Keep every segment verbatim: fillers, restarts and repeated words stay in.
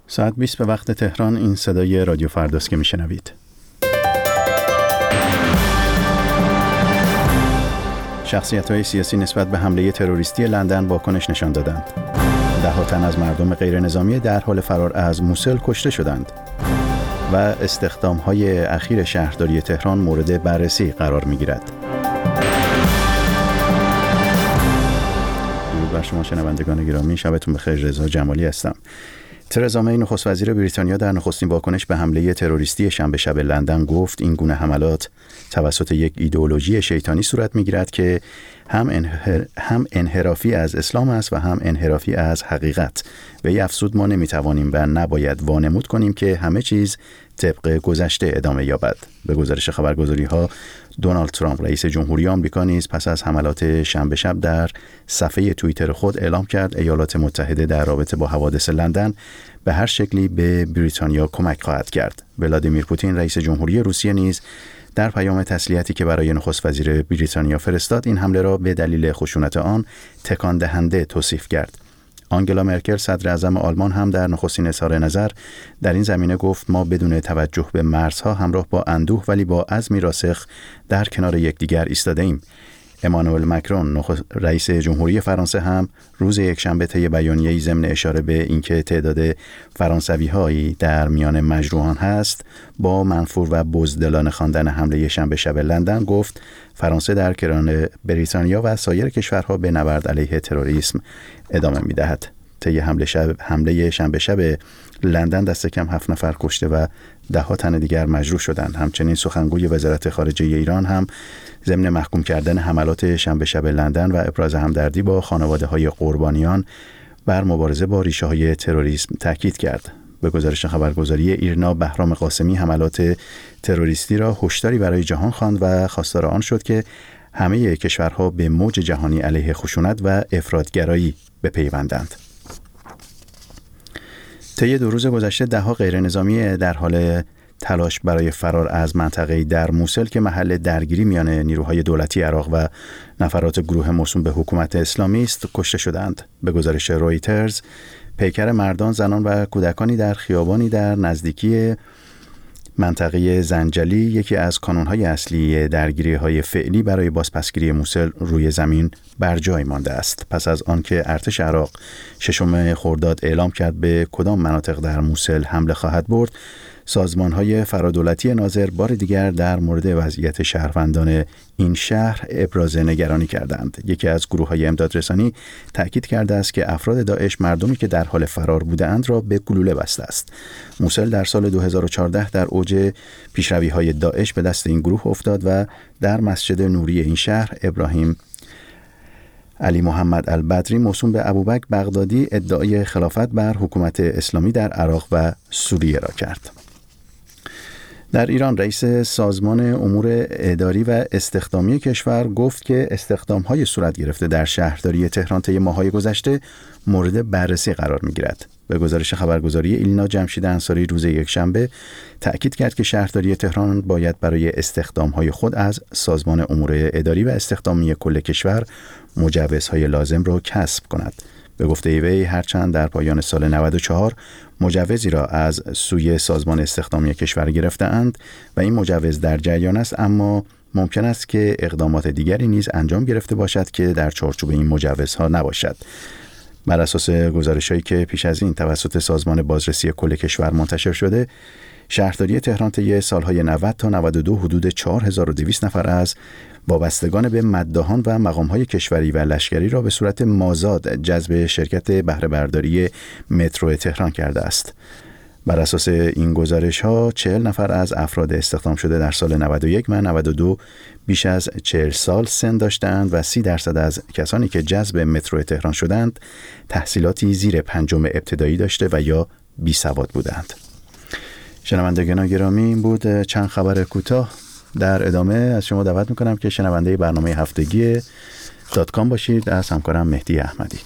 ساعت بیست به وقت تهران. این صدای رادیو فرداست که میشنوید. شخصیت‌های سیاسی نسبت به حمله تروریستی لندن واکنش نشان دادند. ده‌ها تن از مردم غیر نظامی در حال فرار از موسل کشته شدند و استخدام‌های اخیر شهرداری تهران مورد بررسی قرار می‌گیرد. درود بر شما شنوندگان گرامی، شبتون بخیر. رضا جمالی هستم. ترزا می نخست وزیر بریتانیا در نخستین واکنش به حمله تروریستی شنبه شب لندن گفت این گونه حملات توسط یک ایدئولوژی شیطانی صورت می‌گیرد که هم انحر... هم انحرافی از اسلام است و هم انحرافی از حقیقت. و ای افزود ما نمی‌توانیم و نباید وانمود کنیم که همه چیز طبق گذشته ادامه یابد. به گزارش خبرگزاری‌ها، دونالد ترامپ رئیس جمهوری آمریکا نیز پس از حملات شنبه شب در صفحه توییتر خود اعلام کرد ایالات متحده در رابطه با حوادث لندن به هر شکلی به بریتانیا کمک خواهد کرد. ولادیمیر پوتین رئیس جمهوری روسیه نیز در پیام تسلیتی که برای نخست وزیر بریتانیا فرستاد این حمله را به دلیل خشونت آن تکان دهنده توصیف کرد. آنگلا مرکل صدر اعظم آلمان هم در نخستین اظهار نظر در این زمینه گفت ما بدون توجه به مرزها همراه با اندوه ولی با عزمی راسخ در کنار یکدیگر ایستاده ایم. امانوئل مکرون رئیس جمهوری فرانسه هم روز یکشنبه طی بیانیه‌ای ضمن اشاره به اینکه تعداد فرانسوی‌هایی در میان مجروحان هست با منفور و بزدلانه خواندن حمله شنبه شب لندن گفت فرانسه در کنار بریتانیا و سایر کشورها به نبرد علیه تروریسم ادامه می‌دهد. طی حمله شب حمله شنبه شب لندن دست کم هفت نفر کشته و ده ها تن دیگر مجروح شدند. همچنین سخنگوی وزارت خارجه ایران هم ضمن محکوم کردن حملات شنبه شب لندن و ابراز همدردی با خانواده‌های قربانیان بر مبارزه با ریشه‌های تروریسم تاکید کرد. به گزارش خبرگزاری ایرنا، بهرام قاسمی حملات تروریستی را هشداری برای جهان خواند و خواستار آن شد که همه کشورها به موج جهانی علیه خشونت و افراط‌گرایی بپیوندند. طی دو روز گذشته ده‌ها غیر نظامی در حال تلاش برای فرار از منطقه‌ای در موسل که محل درگیری میان نیروهای دولتی عراق و نفرات گروه موسوم به حکومت اسلامی است کشته شدند. به گزارش رویترز، پیکر مردان، زنان و کودکانی در خیابانی در نزدیکی منطقه زنجلی، یکی از کانون‌های اصلی درگیری‌های فعلی برای بازپسگیری موسل، روی زمین بر جای مانده است. پس از آنکه ارتش عراق ششم خرداد اعلام کرد به کدام مناطق در موسل حمله خواهد برد، سازمان‌های فرادولتی ناظر بار دیگر در مورد وضعیت شهروندان این شهر ابراز نگرانی کردند. یکی از گروه‌های امدادرسانی تأکید کرده است که افراد داعش مردمی که در حال فرار بودند را به گلوله بسته است. موسل در سال دو هزار و چهارده در اوج پیشروی‌های داعش به دست این گروه افتاد و در مسجد نوری این شهر ابراهیم علی محمد البدری موسوم به ابوبکر بغدادی ادعای خلافت بر حکومت اسلامی در عراق و سوریه را کرد. در ایران رئیس سازمان امور اداری و استخدامی کشور گفت که استخدام‌های صورت گرفته در شهرداری تهران طی ماه‌های گذشته مورد بررسی قرار می‌گیرد. به گزارش خبرگزاری ایلنا، جمشید انصاری روز یکشنبه تأکید کرد که شهرداری تهران باید برای استخدام‌های خود از سازمان امور اداری و استخدامی کل کشور مجوزهای لازم را کسب کند. به گفته وی هرچند در پایان سال نود و چهار مجوزی را از سوی سازمان استخدامی کشور گرفته‌اند و این مجوز در جریان است، اما ممکن است که اقدامات دیگری نیز انجام گرفته باشد که در چارچوب این مجوزها نباشد. بر اساس گزارش‌هایی که پیش از این توسط سازمان بازرسی کل کشور منتشر شده، شهرداری تهران طی سالهای نود تا نود و دو حدود چهار هزار و دویست نفر از وابستگان به مداحان و مقام‌های کشوری و لشکری را به صورت مازاد جذب شرکت بهره برداری مترو تهران کرده است. بر اساس این گزارش‌ها چهل نفر از افراد استخدام شده در سال نود و یک و نود و دو بیش از چهل سال سن داشتند و سی درصد از کسانی که جذب مترو تهران شدند تحصیلاتی زیر پنجم ابتدایی داشته و یا بی‌سواد بودند. شنوندگان گرامی، این بود چند خبر کوتاه. در ادامه از شما دعوت میکنم که شنونده برنامه هفتگی دات کام باشید از همکارم مهدی احمدی.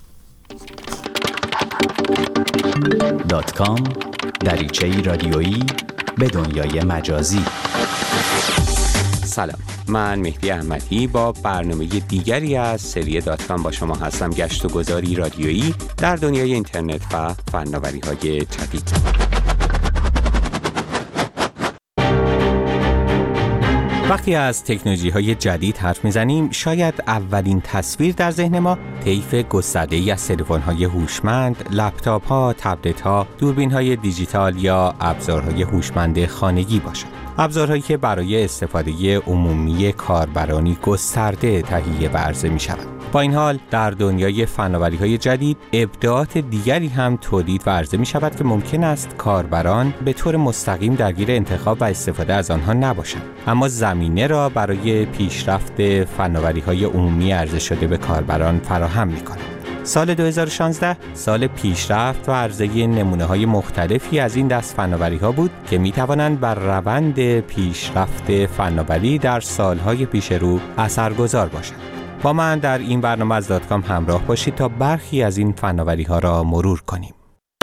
دات کام، دریچه‌ای رادیویی به دنیای مجازی. سلام، من مهدی احمدی با برنامه دیگری از سری دات کام با شما هستم. گشت و گذاری رادیویی در دنیای اینترنت و فناوری‌های جدید. وقتی از تکنولوژی‌های جدید حرف می‌زنیم، شاید اولین تصویر در ذهن ما طیف گسترده‌ای از تلفن‌های هوشمند، لپتاپ‌ها، تبلت‌ها، دوربین‌های دیجیتال یا ابزارهای هوشمند خانگی باشد. ابزارهایی که برای استفاده عمومی کاربرانی گسترده تهیه و عرضه می‌شوند. با این حال در دنیای فناوری‌های جدید ابداعات دیگری هم تولید و عرضه می‌شود که ممکن است کاربران به طور مستقیم درگیر انتخاب و استفاده از آنها نباشند، اما زمینه را برای پیشرفت فناوری‌های عمومی عرضه شده به کاربران فراهم می‌کند. سال دو هزار و شانزده سال پیشرفت و عرضه نمونه‌های مختلفی از این دست فناوری‌ها بود که می‌توانند بر روند پیشرفت فناوری در سال‌های پیش رو اثرگذار باشند. با من در این برنامه از دات کام همراه باشید تا برخی از این فناوری‌ها را مرور کنیم.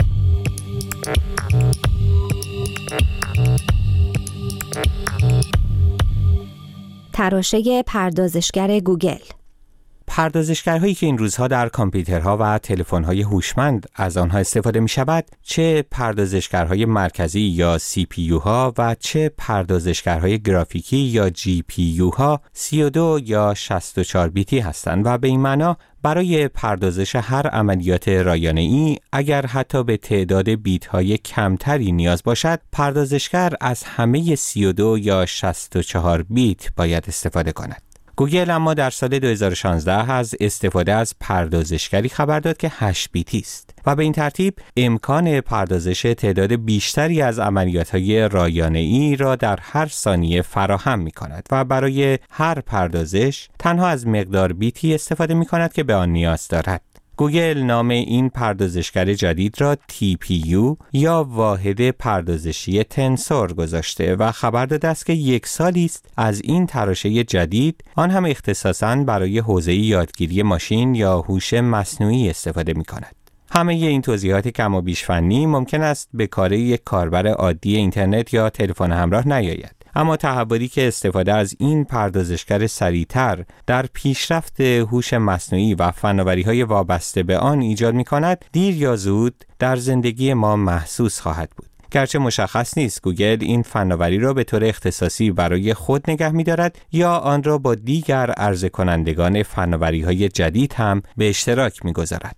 تراشه پردازشگر گوگل. پردازشگرهایی که این روزها در کامپیوترها و تلفن‌های هوشمند از آنها استفاده می‌شود، چه پردازشگرهای مرکزی یا سی پی یو ها و چه پردازشگرهای گرافیکی یا جی پی یو ها سی و دو یا شصت و چهار بیتی هستند و به این معنا برای پردازش هر عملیات رایانه‌ای اگر حتی به تعداد بیت‌های کمتری نیاز باشد، پردازشگر از همه سی و دو یا شصت و چهار بیت باید استفاده کند. گوگل اما در سال دو هزار و شانزده از استفاده از پردازشگری خبر داد که هشت بیتی است و به این ترتیب امکان پردازش تعداد بیشتری از عملیات‌های رایانه‌ای را در هر ثانیه فراهم می‌کند و برای هر پردازش تنها از مقدار بیتی استفاده می‌کند که به آن نیاز دارد. گوگل نام این پردازشگر جدید را تی پی یو یا واحد پردازشی تنسور گذاشته و خبر داده است که یک سالی است از این تراشه جدید، آن هم اختصاصاً برای حوزه یادگیری ماشین یا هوش مصنوعی استفاده می‌کند. همه این توضیحات کم و بیش فنی ممکن است به کار یک کاربر عادی اینترنت یا تلفن همراه نیاید. اما تحولی که استفاده از این پردازشگر سریعتر در پیشرفت هوش مصنوعی و فناوری‌های وابسته به آن ایجاد می‌کند، دیر یا زود در زندگی ما محسوس خواهد بود. گرچه مشخص نیست گوگل این فناوری را به طور اختصاصی برای خود نگه می‌دارد یا آن را با دیگر عرضه کنندگان فناوری‌های جدید هم به اشتراک می‌گذارد.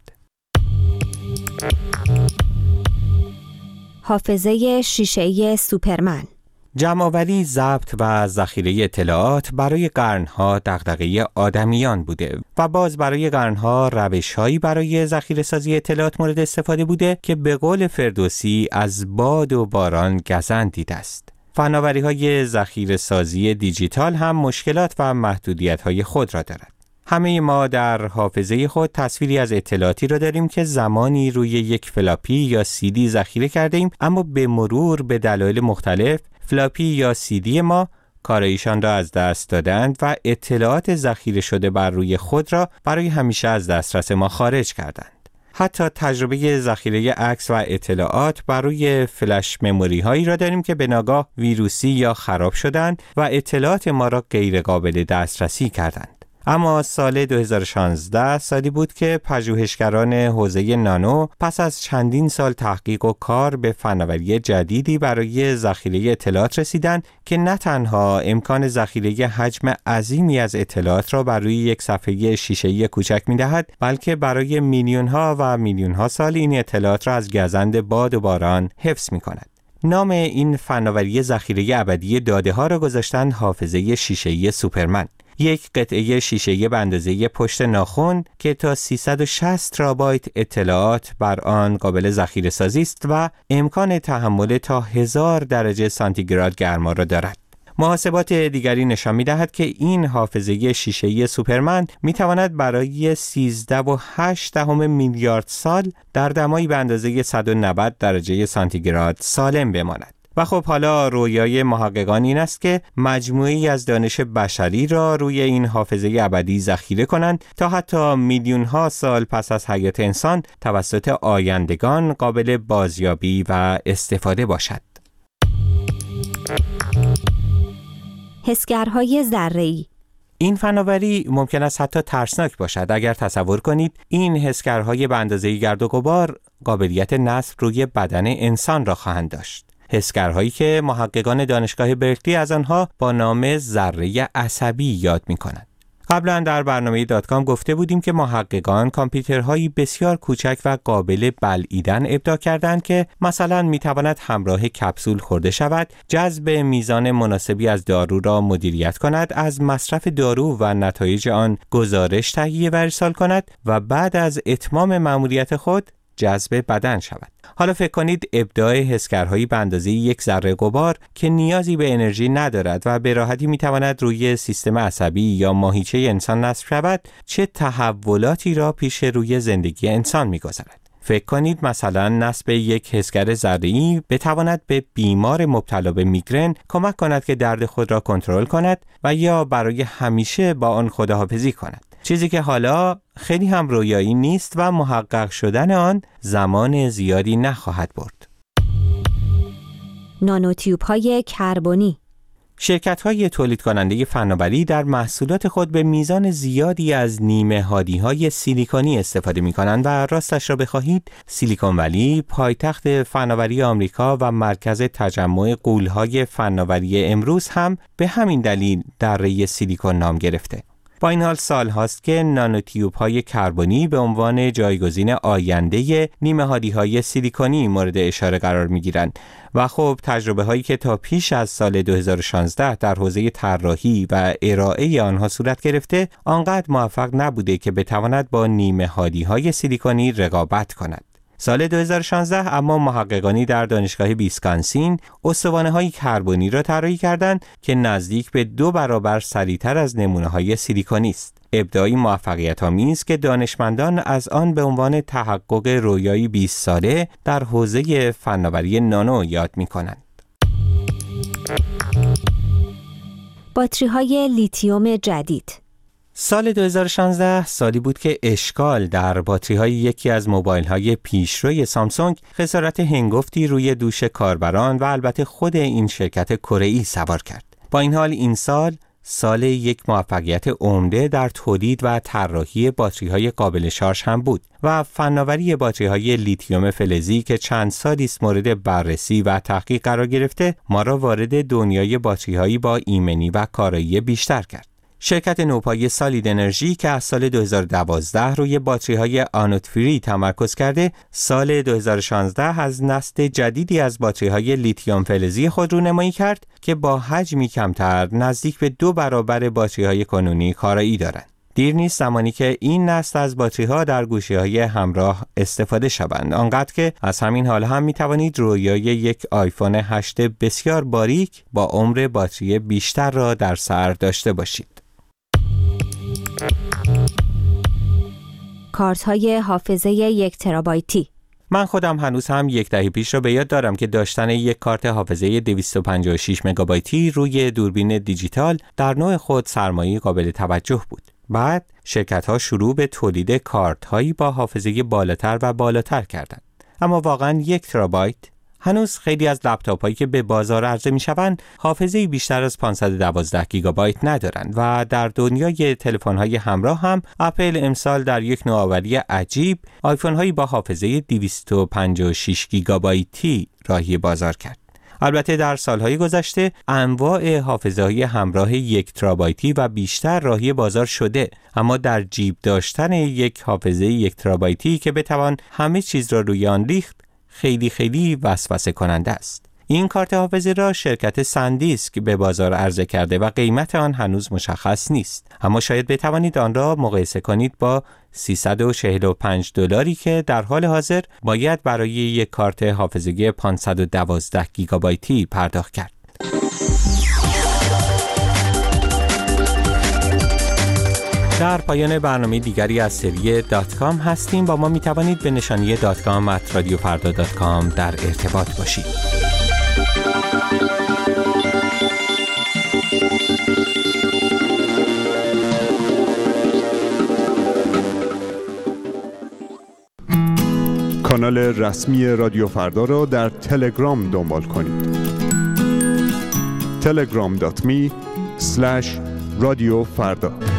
حافظه شیشه‌ای سوپرمن. جمع‌آوری، ضبط و ذخیره اطلاعات برای قرن‌ها دغدغه آدمیان بوده و باز برای قرن‌ها روش‌هایی برای ذخیره‌سازی اطلاعات مورد استفاده بوده که به قول فردوسی از باد و باران گزند دیده است. فناوری‌های ذخیره‌سازی دیجیتال هم مشکلات و محدودیت‌های خود را دارد. همه ما در حافظه خود تصویری از اطلاعاتی را داریم که زمانی روی یک فلاپی یا سی دی ذخیره کرده ایم، اما به مرور به دلایل مختلف فلاپی یا سی دی ما کارایشان را از دست دادند و اطلاعات ذخیره شده بر روی خود را برای همیشه از دسترس ما خارج کردند. حتی تجربه ذخیره عکس و اطلاعات بر روی فلش مموری هایی را داریم که به ناگاه ویروسی یا خراب شدند و اطلاعات ما را غیر قابل دسترسی کردند. اما سال دو هزار و شانزده سالی بود که پژوهشگران حوزه نانو پس از چندین سال تحقیق و کار به فناوری جدیدی برای ذخیره اطلاعات رسیدند که نه تنها امکان ذخیره حجم عظیمی از اطلاعات را بر روی یک صفحه شیشه‌ای کوچک می‌دهد، بلکه برای میلیون‌ها و میلیون‌ها سال این اطلاعات را از گزند باد و باران حفظ می‌کند. نام این فناوری ذخیره ابدی داده‌ها را گذاشتند حافظه شیشه‌ای سوپرمن. یک قطعه شیشه‌ای به اندازه پشت ناخن که تا سیصد و شصت ترابایت اطلاعات بر آن قابل ذخیره سازی است و امکان تحمل تا هزار درجه سانتیگراد گرما را دارد. محاسبات دیگری نشان می‌دهد که این حافظه شیشه‌ای سوپرمن می‌تواند برای سیزده و هشت دهم میلیارد سال در دمایی به اندازه صد و نود درجه سانتیگراد سالم بماند. و خب حالا رویای محققان این است که مجموعی از دانش بشری را روی این حافظه ابدی ذخیره کنند تا حتی میلیون ها سال پس از حیات انسان توسط آیندگان قابل بازیابی و استفاده باشد. حسگرهای ذره‌ای. این فناوری ممکن است حتی ترسناک باشد اگر تصور کنید این حسگرهای به اندازه گرد و غبار قابلیت نصب روی بدن انسان را خواهند داشت. حسگرهایی که محققان دانشگاه برکلی از آنها با نام ذره عصبی یاد می‌کنند. قبلا در برنامه دات کام گفته بودیم که محققان کامپیوترهایی بسیار کوچک و قابل بلعیدن ابداع کردند که مثلا میتواند همراه کپسول خورده شود، جذب میزان مناسبی از دارو را مدیریت کند، از مصرف دارو و نتایج آن گزارش تهیه و ارسال کند و بعد از اتمام مأموریت خود جذب بدن شود. حالا فکر کنید ابداع حسگرهایی به اندازه یک ذره غبار که نیازی به انرژی ندارد و به راحتی میتواند روی سیستم عصبی یا ماهیچه انسان نصب شود چه تحولاتی را پیش روی زندگی انسان میگذارد. فکر کنید مثلا نصب یک حسگر ذره‌ای بتواند به بیمار مبتلا به میگرن کمک کند که درد خود را کنترل کند و یا برای همیشه با آن خداحافظی کند. چیزی که حالا خیلی هم رویایی نیست و محقق شدن آن زمان زیادی نخواهد برد. نانوتیوب های کربنی. شرکت‌های تولید کننده فناوری در محصولات خود به میزان زیادی از نیمه هادی‌های سیلیکونی استفاده می‌کنند و راستش را بخواهید سیلیکون ولی پایتخت فناوری آمریکا و مرکز تجمع غول‌های فناوری امروز هم به همین دلیل دره سیلیکون نام گرفته. با این حال سال هاست که نانوتیوب های کربنی به عنوان جایگزین آینده نیمه هادی های سیلیکونی مورد اشاره قرار می گیرند و خب تجربه هایی که تا پیش از سال دو هزار و شانزده در حوزه طراحی و ارائه آنها صورت گرفته آنقدر موفق نبوده که بتواند با نیمه هادی های سیلیکونی رقابت کند. سال دو هزار و شانزده اما محققانی در دانشگاه ویسکانسین استوانه‌های کربنی را طراحی کردند که نزدیک به دو برابر سریعتر از نمونه‌های سیلیکونی است. ابداعی موفقیت‌آمیز که دانشمندان از آن به عنوان تحقق رویایی بیست ساله در حوزه فناوری نانو یاد می‌کنند. باتری‌های لیتیوم جدید. سال دو هزار و شانزده سالی بود که اشکال در باتری‌های یکی از موبایل‌های پیشروی سامسونگ خسارت هنگفتی روی دوش کاربران و البته خود این شرکت کره‌ای سوار کرد. با این حال این سال سال یک موفقیت عمده در تولید و طراحی باتری‌های قابل شارژ هم بود و فناوری باتری‌های لیتیوم فلزی که چند سالی است مورد بررسی و تحقیق قرار گرفته ما را وارد دنیای باتری‌هایی با ایمنی و کارایی بیشتر کرد. شرکت نوپای سالید انرژی که از سال دو هزار و دوازده روی باتری‌های آنود فری تمرکز کرده، سال دو هزار و شانزده از نسل جدیدی از باتری‌های لیتیوم فلزی خود رونمایی کرد که با حجمی کمتر نزدیک به دو برابر باتری‌های کنونی کارایی دارند. دیر نیست زمانی که این نسل از باتری‌ها در گوشی‌های همراه استفاده شوند، آنقدر که از همین حال هم می‌توانید رویای یک آیفون هشت بسیار باریک با عمر باتری بیشتر را در سر داشته باشید. کارت های حافظه یک ترابایتی. من خودم هنوز هم یک دهه پیش را به یاد دارم که داشتن یک کارت حافظه دویست و پنجاه و شش مگابایتی روی دوربین دیجیتال در نوع خود سرمایه قابل توجه بود. بعد شرکت ها شروع به تولید کارت هایی با حافظه بالاتر و بالاتر کردند. اما واقعا یک ترابایت؟ هنوز خیلی از لپتاپ هایی که به بازار عرضه می شوند حافظه بیشتر از پانصد و دوازده گیگابایت ندارند و در دنیای تلفن های همراه هم اپل امسال در یک نوآوری عجیب آیفون هایی با حافظه دویست و پنجاه و شش گیگابایتی راهی بازار کرد. البته در سالهای گذشته انواع حافظه‌های همراه یک ترابایتی و بیشتر راهی بازار شده، اما در جیب داشتن یک حافظه یک ترابایتی که بتوان همه چیز را روی آن ریخت خیلی خیلی وسوسه کننده است. این کارت حافظه را شرکت سندیسک به بازار عرضه کرده و قیمت آن هنوز مشخص نیست، اما شاید بتوانید آن را مقایسه کنید با سیصد و چهل و پنج دلاری که در حال حاضر باید برای یک کارت حافظه پانصد و دوازده گیگابایتی پرداخت کرد. در پایان برنامه دیگری از سری دات کام هستیم. با ما می توانید به نشانی دات کام ات رادیو فردا دات کام در ارتباط باشید. کانال رسمی رادیو فردا را در تلگرام دنبال کنید. تلگرام دات می رادیو فردا.